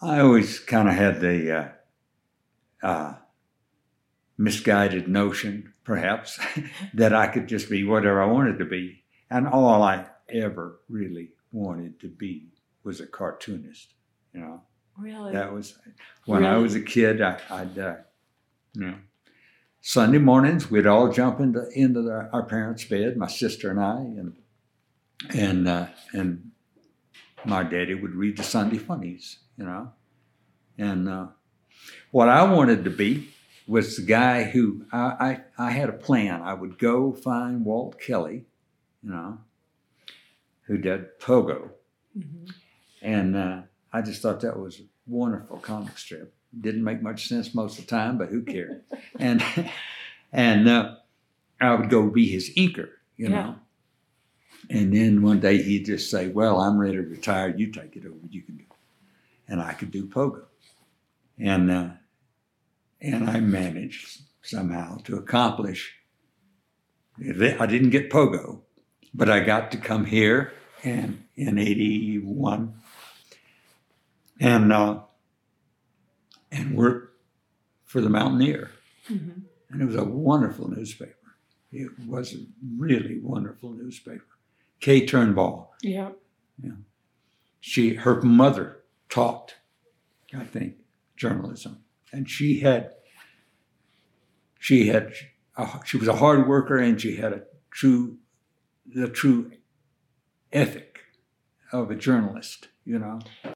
I always kind of had the misguided notion, perhaps, that I could just be whatever I wanted to be. And all I ever really wanted to be was a cartoonist, you know. Really? That was, when I was a kid, I'd Sunday mornings, we'd all jump into our parents' bed, my sister and I, and my daddy would read the Sunday funnies, you know. And what I wanted to be was the guy who, I had a plan. I would go find Walt Kelly, you know, who did Pogo. Mm-hmm. And I just thought that was a wonderful comic strip. Didn't make much sense most of the time, but who cared? and I would go be his inker, you know. And then one day he'd just say, well, I'm ready to retire. You take it over. You can do it. And I could do Pogo. And I managed somehow to accomplish. I didn't get Pogo, but I got to come here in 81 and work for the Mountaineer. Mm-hmm. And it was a wonderful newspaper. It was a really wonderful newspaper. Kay Turnbull. Yeah. Her mother taught, I think, journalism, and she was a hard worker, and she had the true ethic of a journalist, you know.